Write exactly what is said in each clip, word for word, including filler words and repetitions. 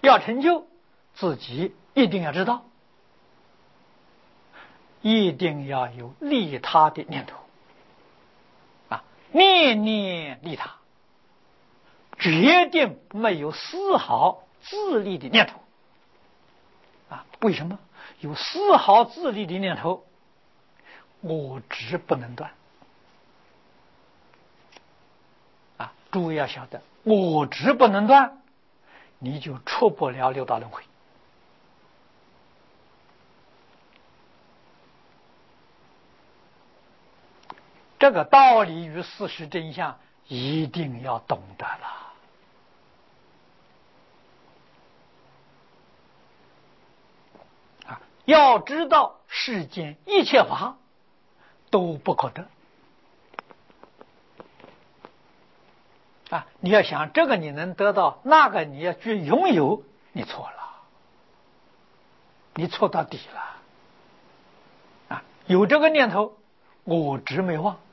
要成就，自己一定要知道，一定要有利他的念头啊，念念利他，决定没有丝毫自利的念头啊。为什么？有丝毫自利的念头，我执不能断啊！诸位要晓得，我执不能断，你就出不了六道轮回。这个道理与事实真相一定要懂得了啊！要知道世间一切法都不可得啊！你要想这个你能得到，那个你要去拥有，你错了，你错到底了啊！有这个念头，我执没忘，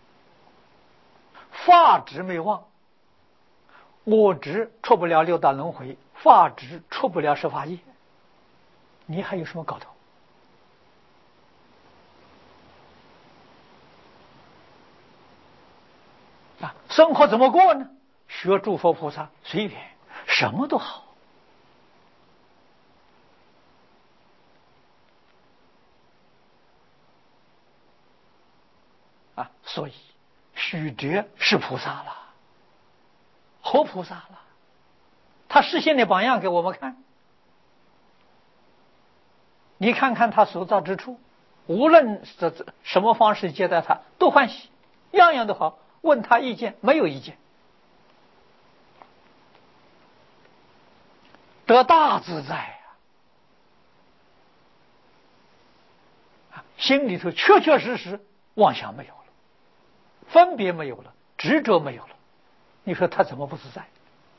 法执没忘，我执出不了六道轮回，法执出不了十法业，你还有什么搞头啊？生活怎么过呢？学诸佛菩萨，随缘，什么都好啊！所以须哲是菩萨了，活菩萨了，他实现的榜样给我们看。你看看他所造之处，无论是什么方式接待他，都欢喜，样样都好。问他意见，没有意见，得大自在啊！心里头确确实实妄想没有了，分别没有了，执着没有了，你说他怎么不自在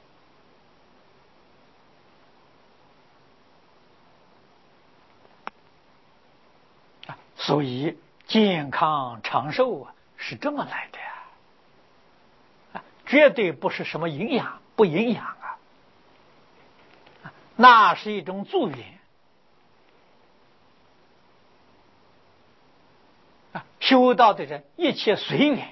啊？所以健康长寿啊，是这么来的呀、啊，绝对不是什么营养不营养啊，啊那是一种助缘啊。修道的人一切随缘。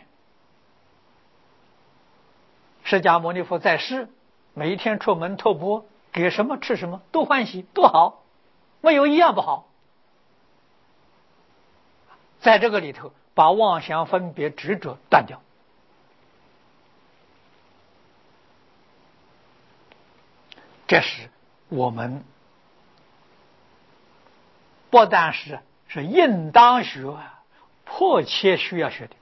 释迦牟尼佛在世，每一天出门托钵，给什么吃什么都欢喜，多好，没有一样不好。在这个里头，把妄想分别执着断掉，这是我们不但是是应当学，迫切需要学的。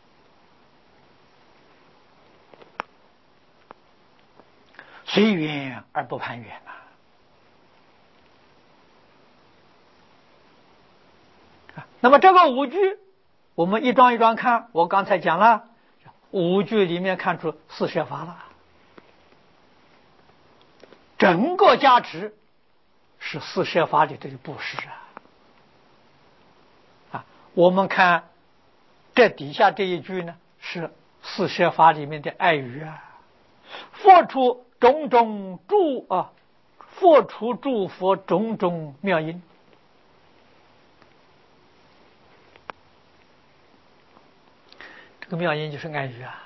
随缘而不攀缘呐、啊！那么这个五句，我们一桩一桩看。我刚才讲了，五句里面看出四摄法了，整个加持是四摄法里的布施啊！啊，我们看这底下这一句呢，是四摄法里面的爱语啊，佛出种种诸啊，佛出诸佛种种妙音。这个妙音就是爱语啊！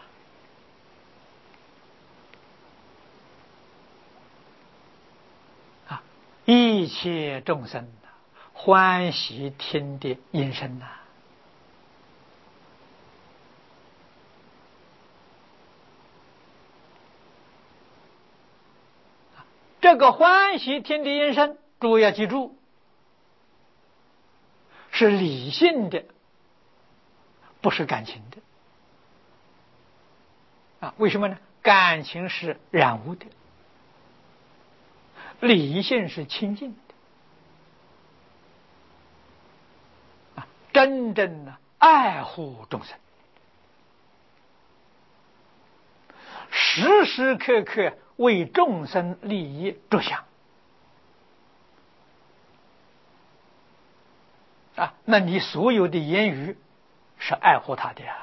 啊，一切众生欢喜听的音声呐、啊！这个欢喜听的音声，诸位要记住，是理性的，不是感情的啊！为什么呢？感情是染污的，理性是清净的啊！真正的爱护众生，时时刻刻为众生利益着想啊！那你所有的言语是爱护他的呀！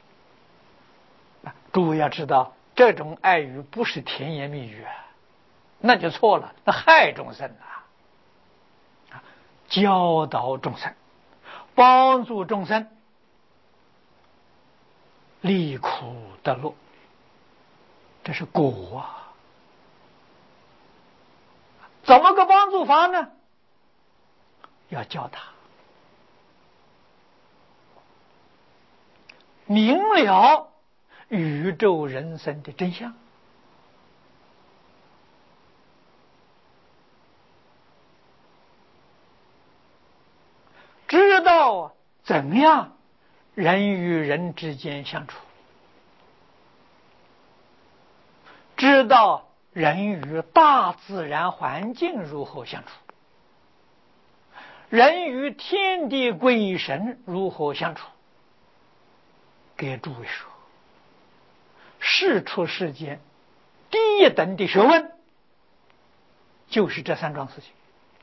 诸位要知道，这种爱语不是甜言蜜语啊， 那就错了，那害众生啊！教导众生，帮助众生离苦得乐，这是果啊！怎么个帮助法呢？要教他明了宇宙人生的真相，知道怎样人与人之间相处，知道人与大自然环境如何相处，人与天地鬼神如何相处。给诸位说，世出世间第一等的学问就是这三桩事情。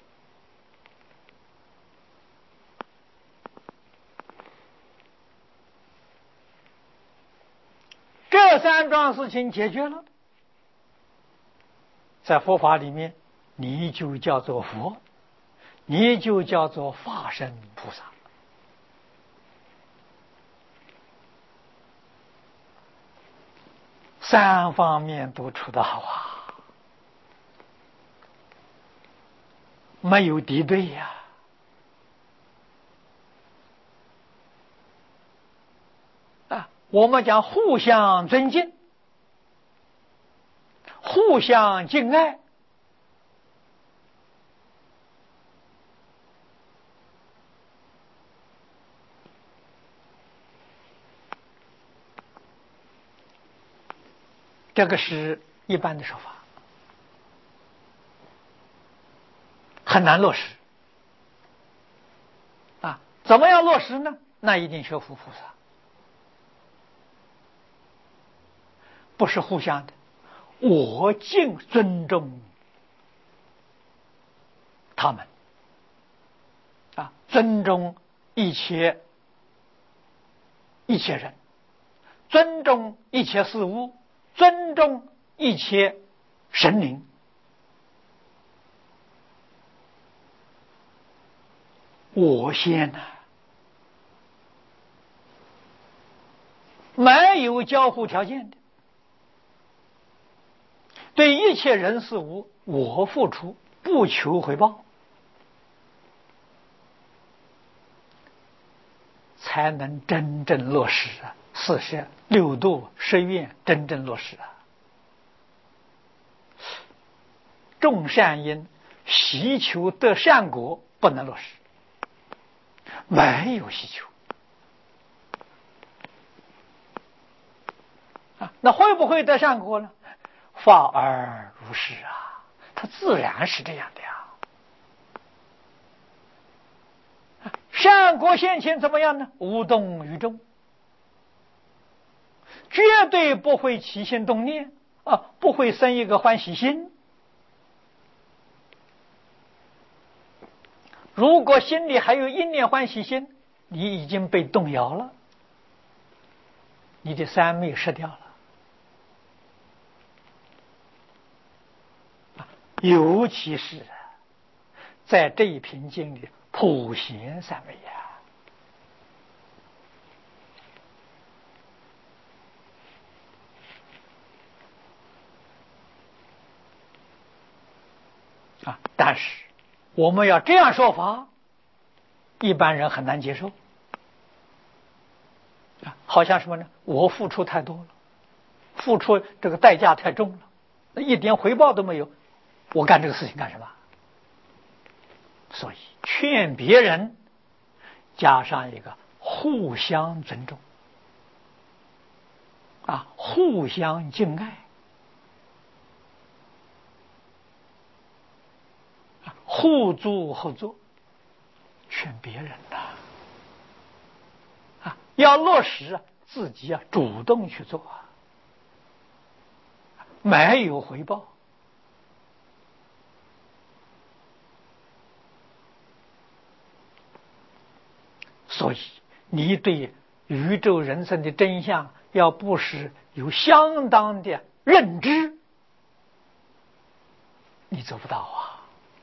这三桩事情解决了，在佛法里面你就叫做佛，你就叫做法身菩萨。三方面都处得好啊，没有敌对呀、啊。啊，我们讲互相尊敬，互相敬爱，这个是一般的说法，很难落实啊。怎么样落实呢？那一定学佛菩萨，不是互相的，我敬尊重他们啊，尊重一切一切人，尊重一切事物，尊重一切神灵。我先呢、啊，没有交互条件的，对一切人事物我付出，不求回报，才能真正落实啊！四摄六度十愿真正落实啊！种善因，习求得善果，不能落实，没有习求啊，那会不会得善果呢？法而如是啊，它自然是这样的呀。善果现前怎么样呢？无动于衷，绝对不会起心动念啊，不会生一个欢喜心。如果心里还有一念欢喜心，你已经被动摇了，你的三昧失掉了。尤其是在这一品经里普贤三昧呀、啊！啊，但是我们要这样说法，一般人很难接受啊，好像什么呢？我付出太多了，付出这个代价太重了，一点回报都没有，我干这个事情干什么？所以劝别人加上一个互相尊重啊，互相敬爱啊，互助合作，劝别人呐啊，要落实啊，自己啊主动去做啊，没有回报。所以你对宇宙人生的真相要不是有相当的认知， 你做不到啊！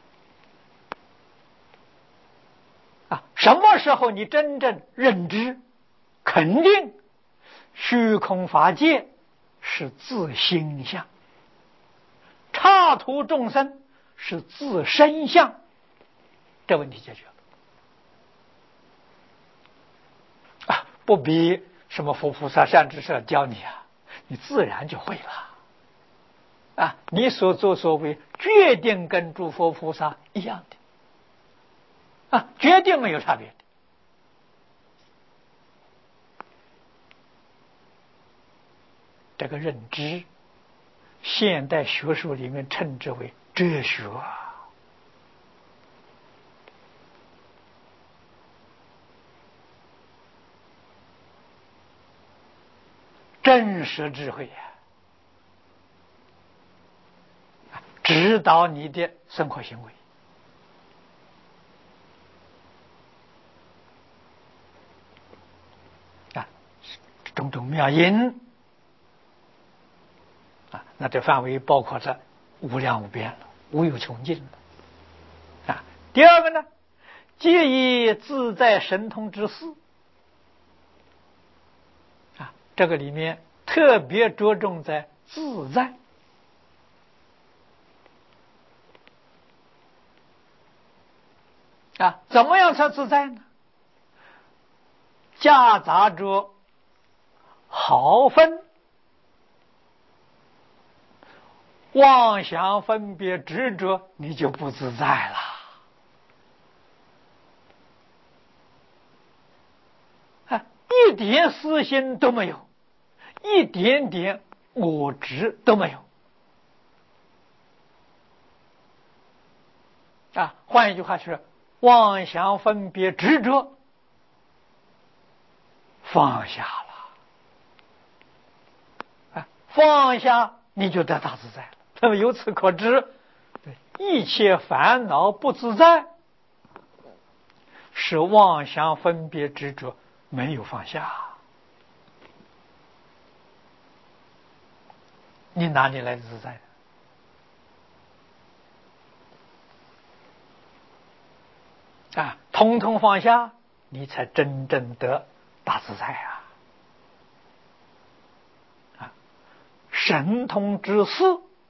啊，什么时候你真正认知，肯定虚空法界是自心相，刹土众生是自身相，这问题解决了啊！不必什么佛菩萨善知识教你啊，你自然就会了啊！你所作所为决定跟诸佛菩萨一样的啊，决定没有差别的。这个认知，现代学术里面称之为哲学啊，真实智慧啊，指导你的生活行为啊，种种妙因啊，那这范围包括着无量无边了，无有穷尽了啊。第二个呢，皆以自在神通之事啊，这个里面特别着重在自在啊，怎么样才自在呢？夹杂着毫分妄想分别执着，你就不自在了啊！一点私心都没有，一点点我执都没有啊！换一句话是，妄想分别执着放下了啊！放下你就得大自在了。那么由此可知，一切烦恼不自在，是妄想分别执着没有放下。你哪里来的自在啊？通通放下，你才真正得大自在啊！啊，神通之事，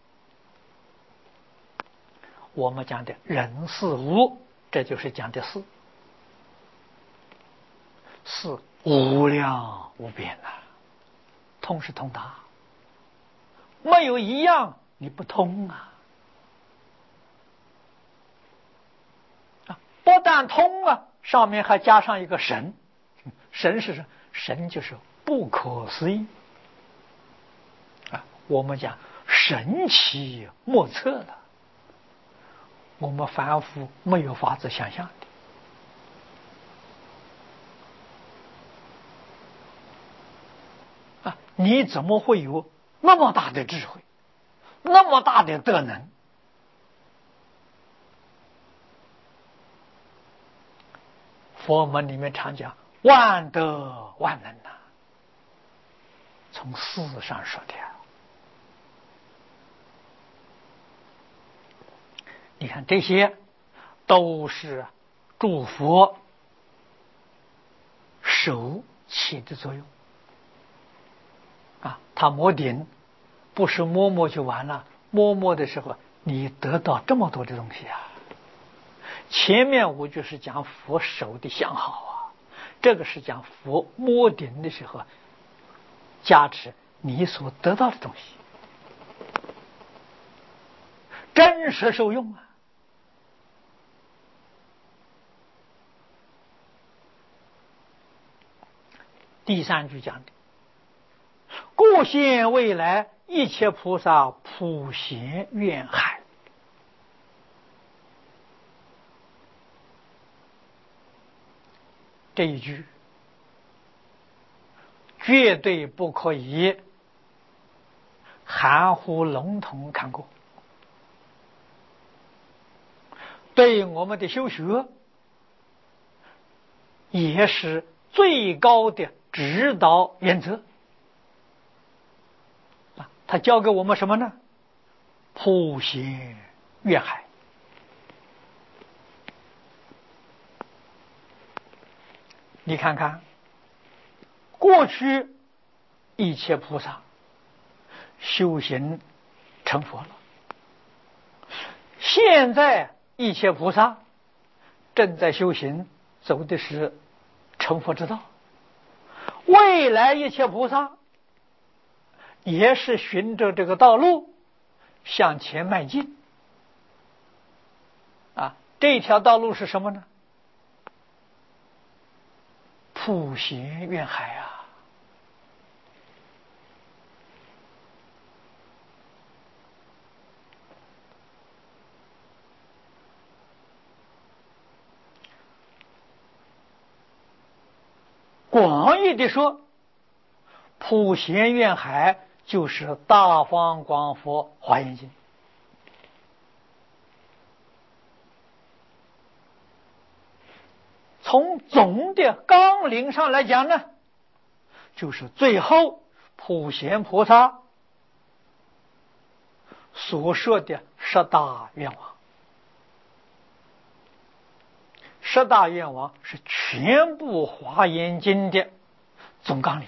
我们讲的人事物，这就是讲的事，是无量无边呐、啊，通是通达，没有一样你不通啊！啊，不但通啊，上面还加上一个神，神是什么？神就是不可思议啊！我们讲神奇莫测了，我们凡夫没有法子想象的啊！你怎么会有那么大的智慧，那么大的德能？佛门里面常讲万德万能呐、啊，从事上说的、啊。你看这些都是诸佛手起的作用啊！他摸顶不是摸摸就完了，摸摸的时候你得到这么多的东西啊！前面我就是讲佛手的相好啊，这个是讲佛摸顶的时候加持你所得到的东西，真实受用啊！第三句讲的，故现未来一切菩萨普贤愿海。这一句绝对不可以含糊笼统看过，对我们的修学也是最高的指导原则啊！他教给我们什么呢？普贤怨海。你看看，过去一切菩萨修行成佛了，现在一切菩萨正在修行，走的是成佛之道。未来一切菩萨也是循着这个道路向前迈进。啊，这条道路是什么呢？普贤愿海啊！广义的说，普贤愿海就是大方广佛华严经。从总的纲领上来讲呢，就是最后普贤菩萨所说的十大愿望。十大愿望是全部华严经的总纲领。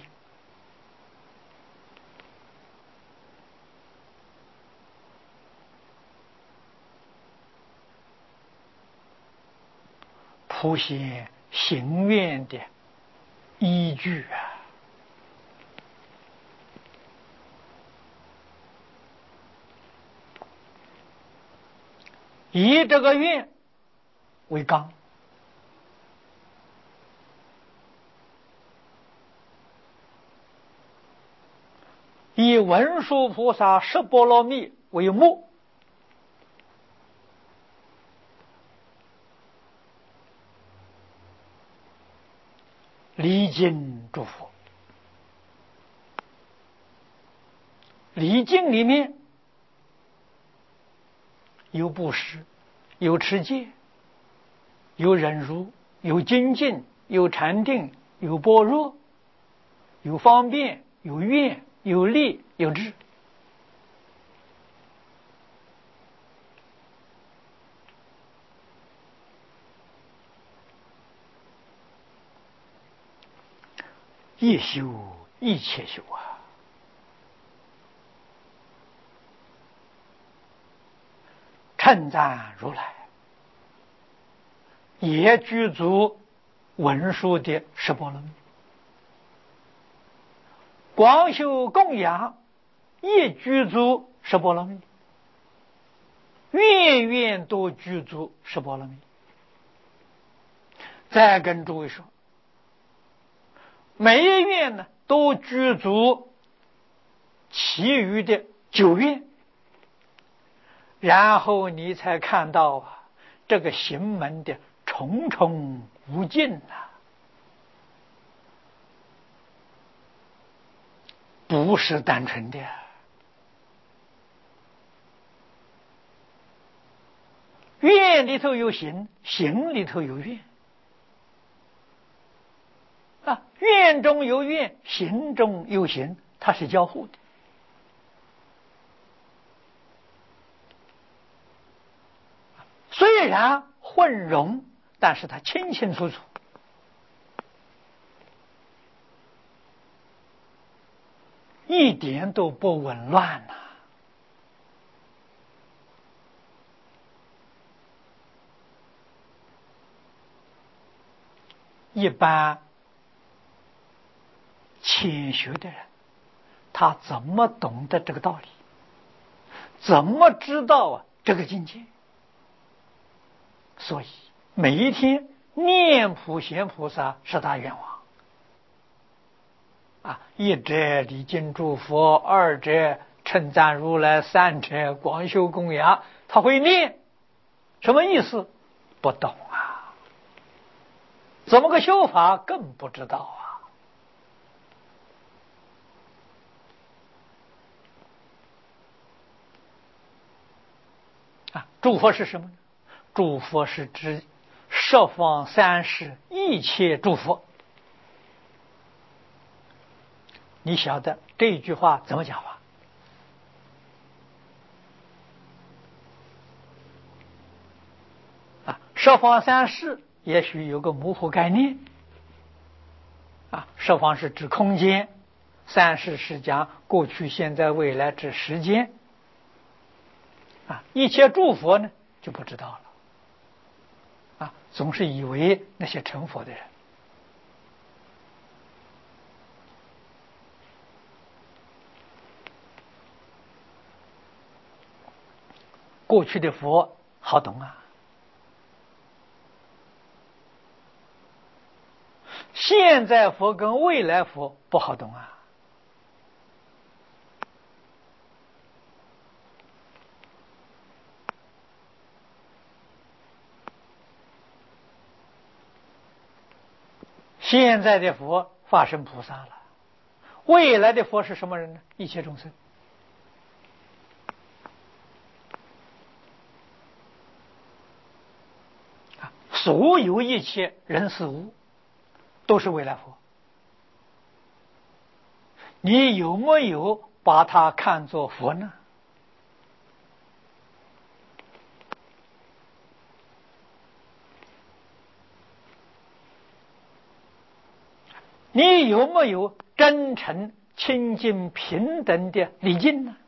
普贤行愿的依据啊，以这个愿为纲，以文殊菩萨十波罗蜜为目，礼敬诸佛。礼敬里面有布施，有持戒，有忍辱，有精进，有禅定，有般若，有方便，有愿，有力，有智。一修一切修啊！称赞如来，也具足文殊的十波罗蜜；广修供养，也具足十波罗蜜；愿愿都具足十波罗蜜。再跟诸位说，每一愿呢都具足其余的九愿，然后你才看到啊，这个行门的重重无尽啊，不是单纯的。愿里头有行，行里头有愿啊，愿中有愿，行中有行，它是交互的。虽然混融，但是它清清楚楚，一点都不紊乱呐、啊。一般浅学的人，他怎么懂得这个道理？怎么知道啊这个境界？所以每一天念普贤菩萨十大愿望啊，一者礼敬诸佛，二者称赞如来，三者广修供养。他会念，什么意思？不懂啊，怎么个修法更不知道啊。啊，诸佛是什么呢？诸佛是指十方三世一切诸佛。你晓得这句话怎么讲法？ 十方三世也许有个模糊概念啊，十方是指空间，三世是讲过去、现在、未来指时间啊。一切诸佛呢就不知道了啊，总是以为那些成佛的人。过去的佛好懂啊，现在佛跟未来佛不好懂啊。现在的佛化身菩萨了，未来的佛是什么人呢？一切众生。所有一切人事物都是未来佛，你有没有把它看作佛呢？你有没有真诚、清净、平等的礼敬呢？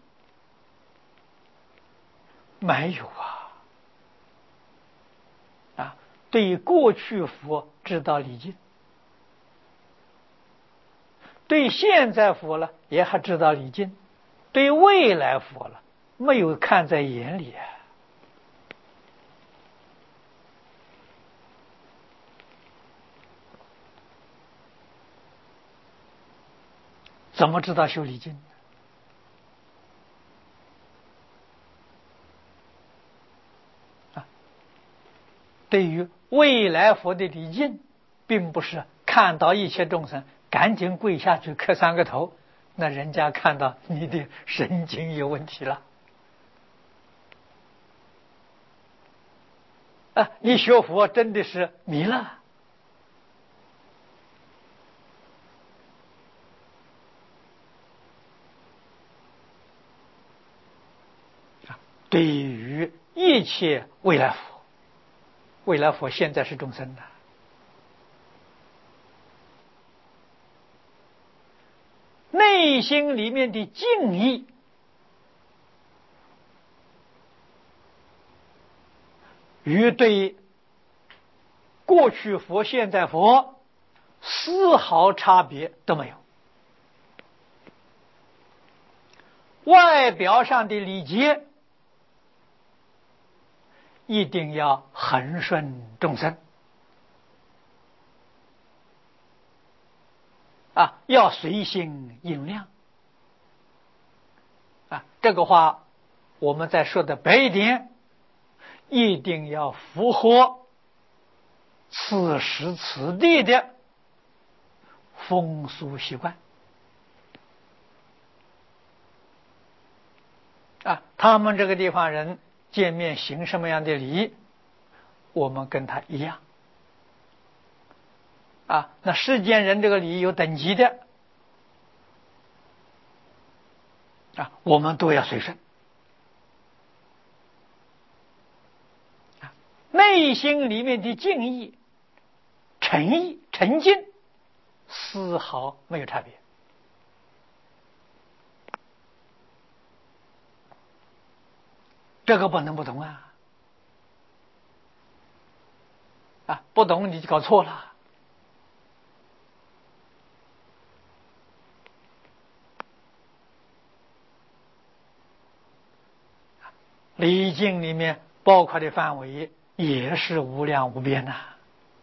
没有啊！啊，对过去佛知道礼敬，对现在佛了也还知道礼敬，对未来佛了没有看在眼里啊。怎么知道修礼敬？啊，对于未来佛的礼敬，并不是看到一切众生赶紧跪下去磕三个头，那人家看到你的神经有问题了。啊，你学佛真的是迷了。对于一切未来佛，未来佛现在是众生的，内心里面的敬意与对过去佛、现在佛丝毫差别都没有。外表上的礼节一定要恒顺众生啊，要随心应量啊。这个话我们再说的白一点，一定要符合此时此地的风俗习惯啊。他们这个地方人见面行什么样的礼，我们跟他一样啊。那世间人这个礼有等级的啊，我们都要随顺啊。内心里面的敬意、诚意、诚敬丝毫没有差别这个不能不懂啊！啊，不懂你就搞错了。礼敬里面包括的范围也是无量无边呐、啊。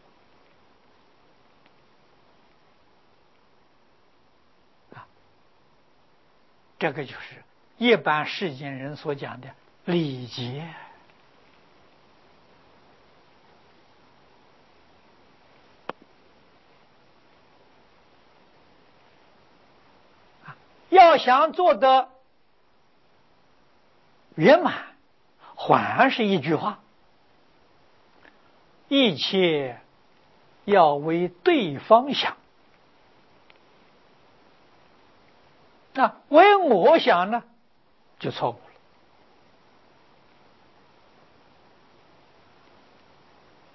啊，这个就是一般世间人所讲的礼节。要想做得圆满，还是一句话，一切要为对方想。那为我想呢，就错误了。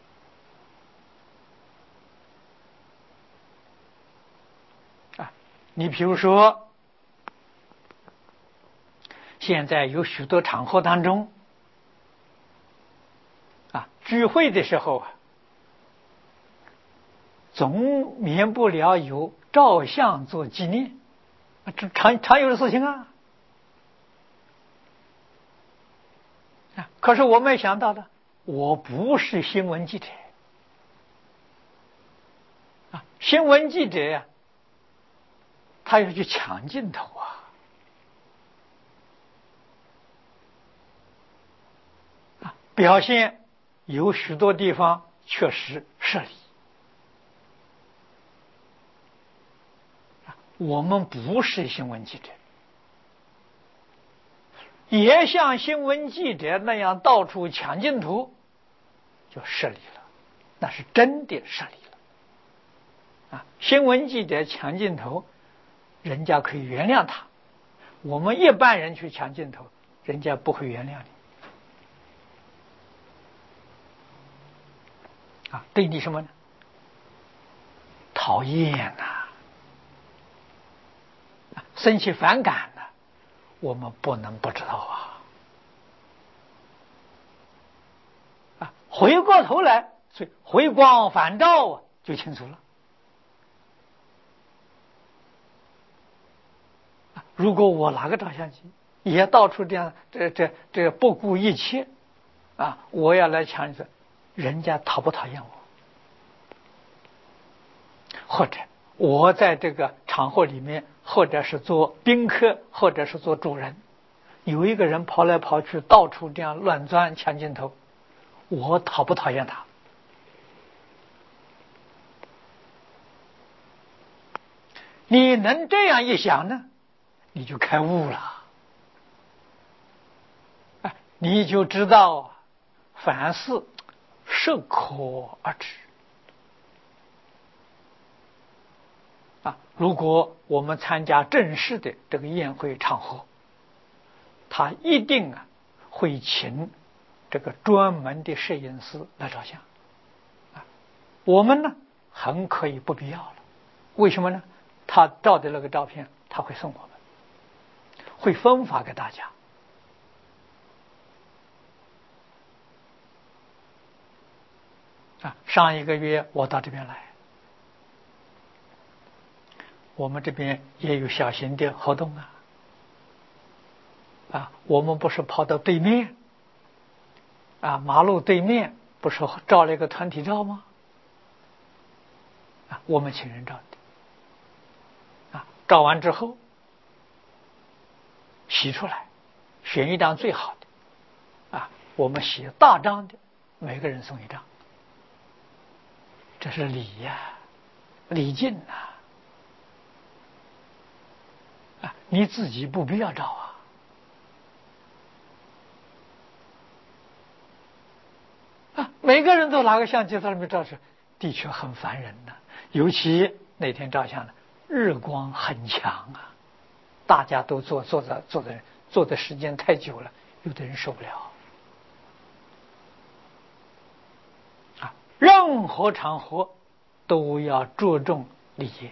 你比如说，现在有许多场合当中，啊，聚会的时候啊，总免不了有照相做纪念，这常常有的事情啊。啊，可是我没想到的，我不是新闻记者啊，新闻记者呀、啊，他要去抢镜头啊。啊，表现有许多地方确实失礼。我们不是新闻记者，也像新闻记者那样到处抢镜头，就失礼了，那是真的失礼了。啊，新闻记者抢镜头，人家可以原谅他；我们一般人去抢镜头，人家不会原谅你。啊，对你什么呢？讨厌呐、啊，生气反感呐、啊，我们不能不知道啊。啊，回过头来，所以回光返照啊，就清楚了。啊，如果我拿个照相机，也到处这样，这这这不顾一切，啊，我要来抢一次，人家讨不讨厌我？或者我在这个场合里面，或者是做宾客，或者是做主人，有一个人跑来跑去，到处这样乱钻抢镜头，我讨不讨厌他？你能这样一想呢，你就开悟了，你就知道凡事适可而止。啊，如果我们参加正式的这个宴会场合，他一定啊会请这个专门的摄影师来照相。啊，我们呢很可以不必要了。为什么呢？他照的那个照片他会送我们，会分发给大家。啊，上一个月我到这边来，我们这边也有小型的活动啊。啊，我们不是跑到对面，啊，马路对面不是照了一个团体照吗？啊，我们请人照的。啊，照完之后洗出来，选一张最好的。啊，我们洗大张的，每个人送一张。这是礼呀、啊，礼敬呐、啊！啊，你自己不必要照啊。啊，每个人都拿个相机在那边照着，的确很烦人呐、啊。尤其那天照相呢，日光很强啊，大家都坐坐在坐在坐的时间太久了，有的人受不了。啊，任何场合都要注重礼节。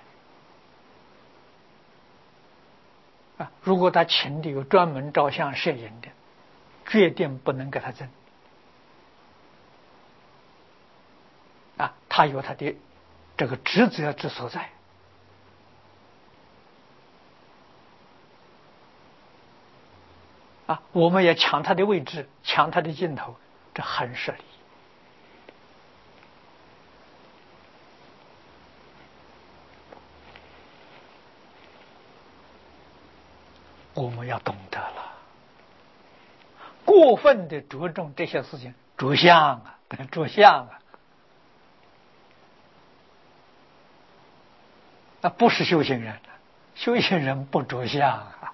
啊，如果他请的有专门照相摄影的，决定不能给他挣。啊，他有他的这个职责之所在。啊，我们也抢他的位置，抢他的镜头，这很失礼。我们要懂得了，过分的着重这些事情，着相啊，着相啊，那不是修行人，修行人不着相啊。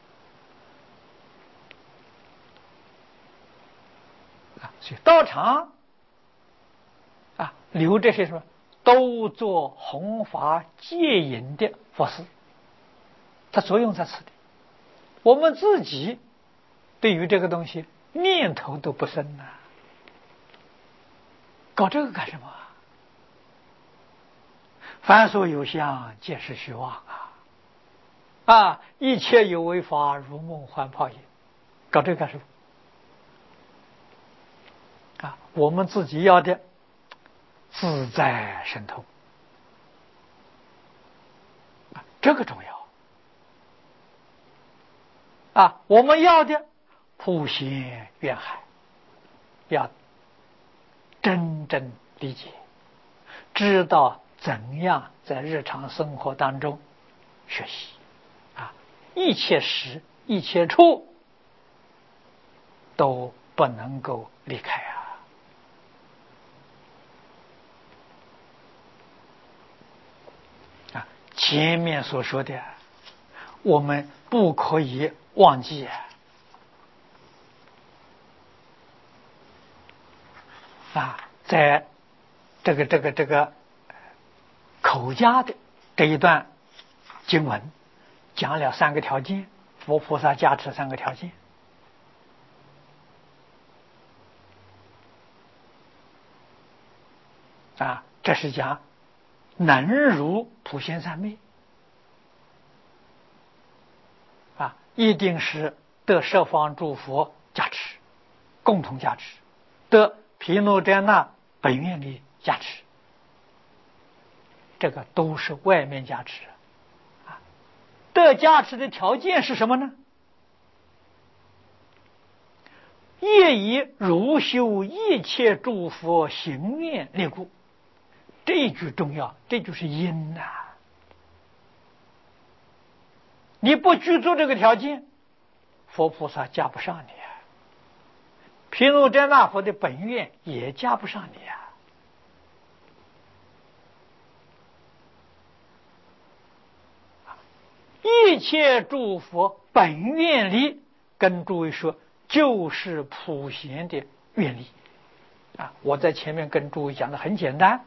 啊，所以道场啊，留这些什么，都做弘法戒引的佛事，它作用在此地。我们自己对于这个东西念头都不生呐、啊，搞这个干什么啊？凡所有相，皆是虚妄啊！ 啊，一切有为法，如梦幻泡影，搞这个干什么？啊，我们自己要的自在神通，啊，这个重要。啊，我们要的普贤愿海，要真正理解，知道怎样在日常生活当中学习。啊，一切时一切处都不能够离开啊！啊，前面所说的，我们不可以忘记啊！啊，在这个这个这个口家的这一段经文，讲了三个条件，佛菩萨加持三个条件。啊，这是讲能如普贤三昧啊，一定是得十方诸佛加持，共同加持，得毗卢遮那本愿力加持，这个都是外面加持啊。得加持的条件是什么呢？业以如修一切诸佛行愿力故。这一句重要，这就是因呐、啊。你不具足这个条件，佛菩萨加不上你啊，毗卢遮那佛的本愿也加不上你啊。一切诸佛本愿力，跟诸位说，就是普贤的愿力啊。我在前面跟诸位讲的很简单，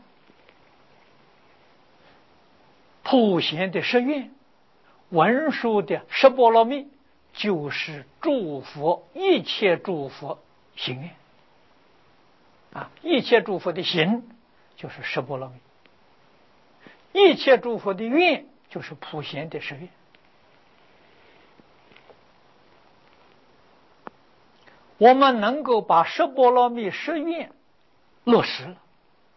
普贤的十愿，文殊的十波罗蜜，就是诸佛一切诸佛行愿啊，一切诸佛的行就是十波罗蜜，一切诸佛的愿就是普贤的十愿。我们能够把十波罗蜜十愿落实了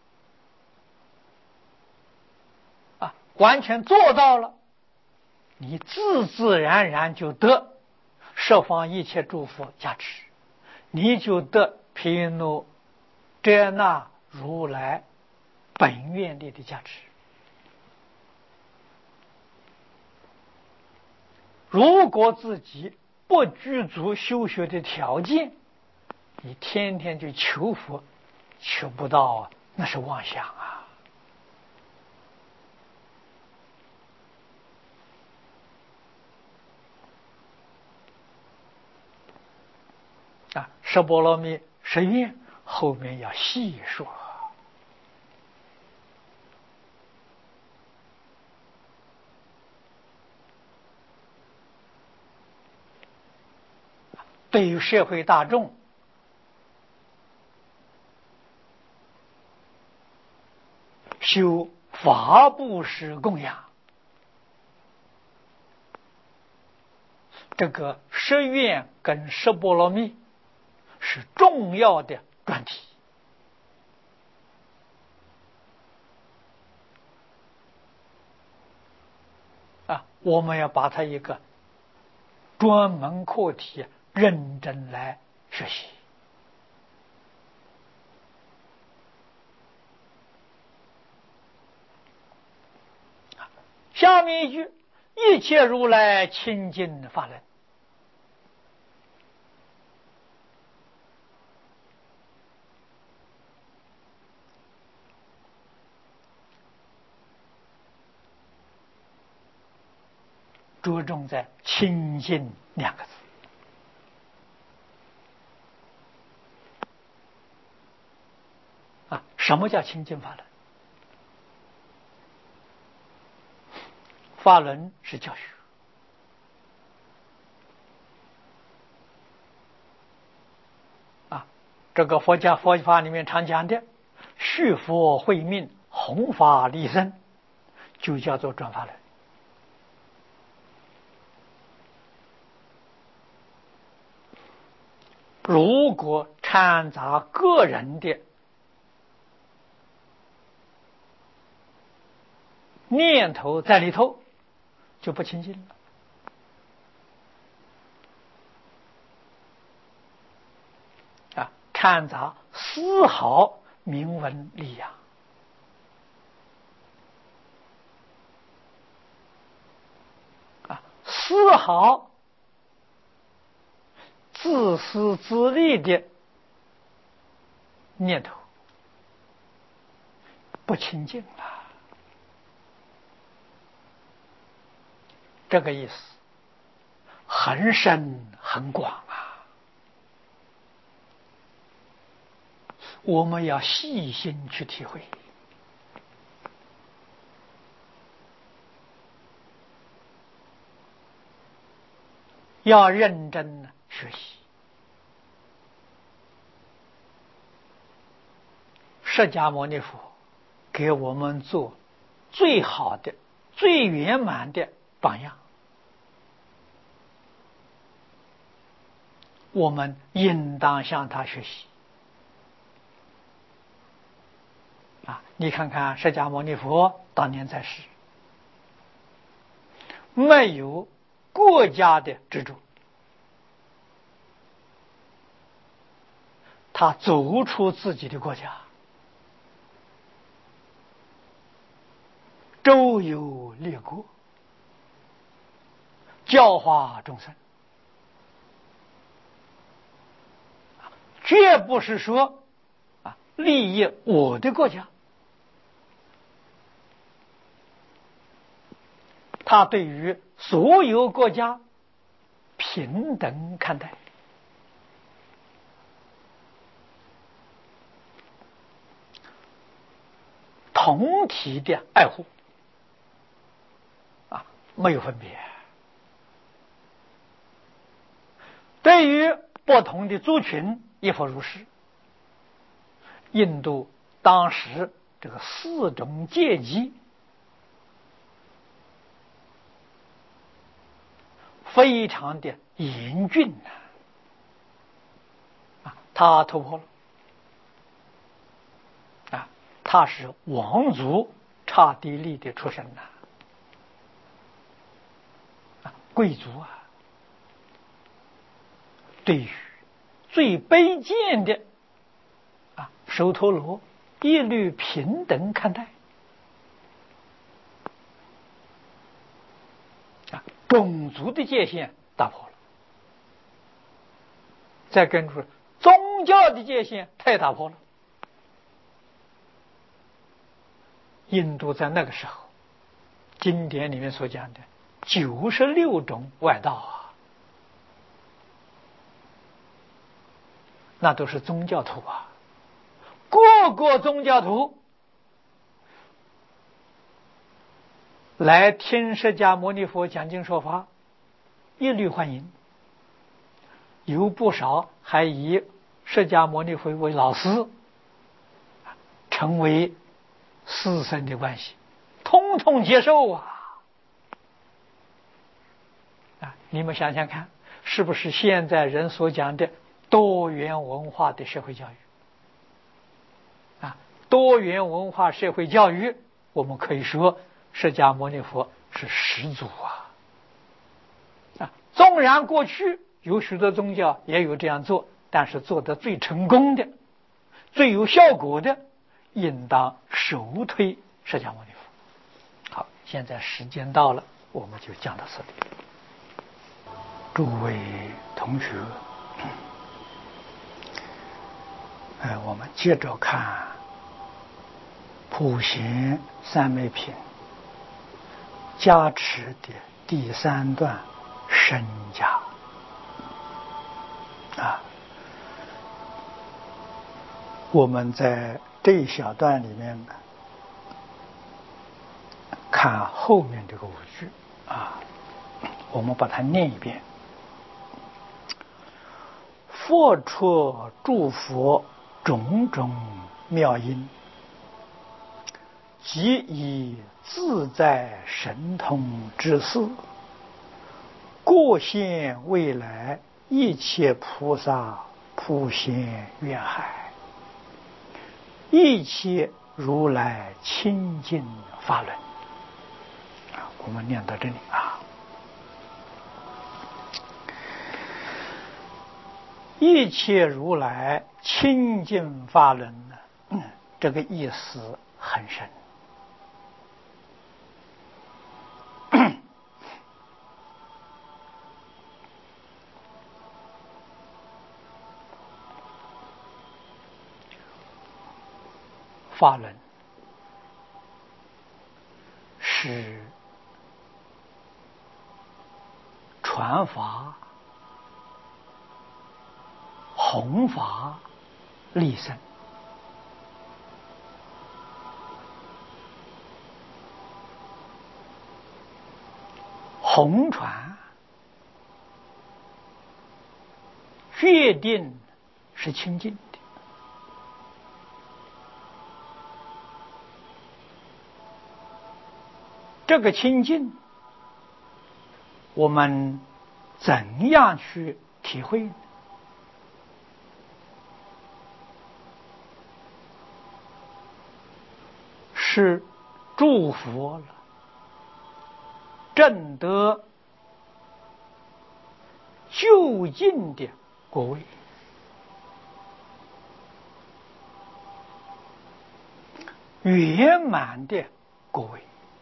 啊，完全做到了，你自自然然就得十方一切诸佛加持，你就得毗卢遮那如来本愿力的加持。如果自己不具足修学的条件，你天天就求佛求不到啊，那是妄想啊！啊，十波罗蜜十愿后面要细说。对于社会大众，修法布施供养，这个十愿跟十波罗蜜是重要的专题啊，我们要把它一个专门课题认真来学习。下面一句，一切如来清净法轮。着重在清净两个字啊，什么叫清净法轮？法轮是教学啊，这个佛家佛法里面常讲的续佛慧命弘法利生，就叫做转法轮如果掺杂个人的念头在里头，就不清净了。啊，掺杂丝毫名闻利养，啊，丝毫自私自利的念头，不清净了。这个意思很深很广啊，我们要细心去体会，要认真的学习。释迦牟尼佛给我们做最好的、最圆满的榜样，我们应当向他学习。啊，你看看释迦牟尼佛当年在世，没有国家的执着，他走出自己的国家，周游列国，教化众生，绝不是说啊利益我的国家。他对于所有国家平等看待，同体的爱护，啊，没有分别。对于不同的族群亦复如是。印度当时这个四种阶级非常的严峻啊，他突破了啊，他是王族刹帝利的出身呐，啊，贵族啊，对于最卑贱的啊首陀罗一律平等看待。种族的界限打破了，再跟住宗教的界限他也打破了。印度在那个时候经典里面所讲的九十六种外道啊，那都是宗教徒啊，各个宗教徒来听释迦牟尼佛讲经说法，一律欢迎，有不少还以释迦牟尼佛为老师，成为师生的关系，通通接受啊！啊，你们想想看，是不是现在人所讲的多元文化的社会教育？啊，多元文化社会教育，我们可以说释迦牟尼佛是始祖啊！啊，纵然过去有许多宗教也有这样做，但是做得最成功的、最有效果的，应当首推释迦牟尼佛。好，现在时间到了，我们就讲到这里。诸位同学，哎，我们接着看普贤三昧品加持的第三段身加啊，我们在这一小段里面看后面这个五句啊，我们把它念一遍。佛出诸佛种种妙音，即以自在神通之事，过现未来一切菩萨普贤远海，一切如来清净法轮。啊，我们念到这里啊，一切如来清净法轮呢，嗯，这个意思很深。法轮是传法、弘法、利生。弘传决定是清净的，这个清净我们怎样去体会呢？是祝福了证得究竟的果位，圆满的果位。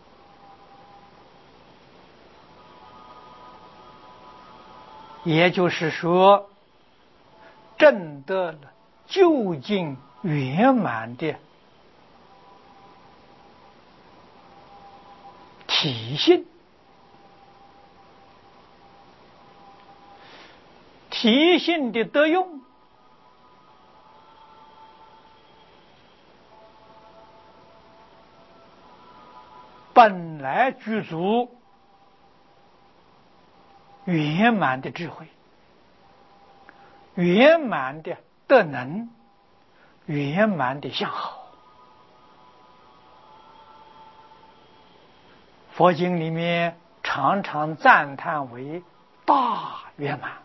也就是说，证得了究竟圆满的体性。体性的得用，本来具足圆满的智慧，圆满的德能，圆满的相好。佛经里面常常赞叹为大圆满。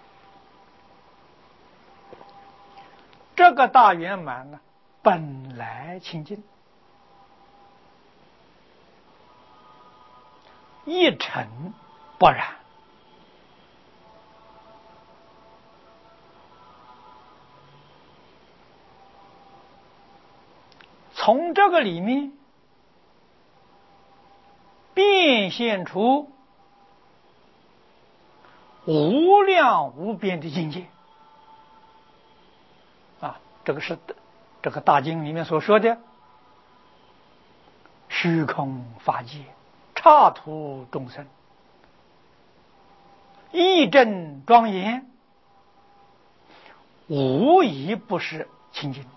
这个大圆满呢，本来清净，一尘不染。从这个里面变现出无量无边的境界啊！这个是这个大经里面所说的虚空法界，刹土众生，义正庄严，无一不是清净的。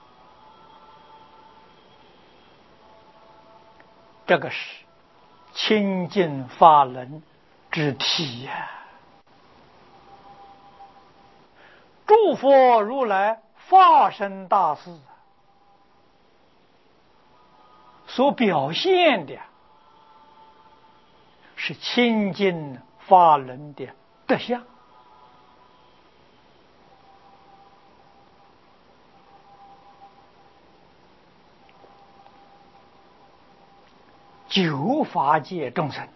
这个是清净法轮之体呀、啊！诸佛如来化身大士所表现的是清净法轮的德相。九法界众生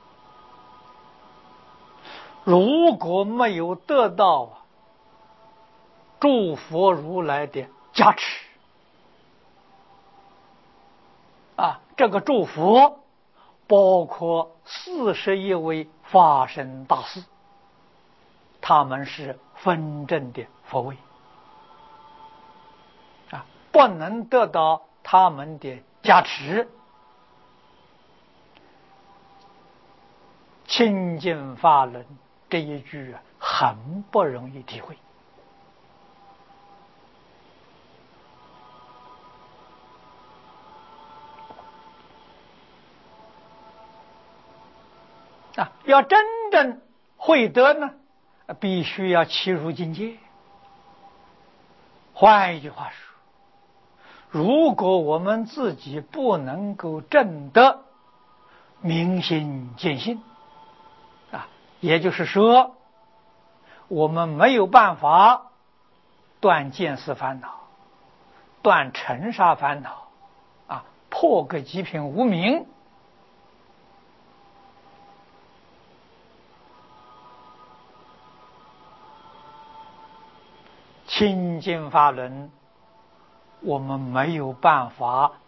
如果没有得到诸佛如来的加持啊，这个诸佛包括四十一位法身大士，他们是分证的佛位啊，不能得到他们的加持，清净法轮这一句啊，很不容易体会啊！要真正会得呢，必须要契入境界。换一句话说，如果我们自己不能够证得明心见性啊，也就是说，我们没有办法断见思烦恼，断尘沙烦恼，啊，破个极品无明。清净法轮，我们没有办法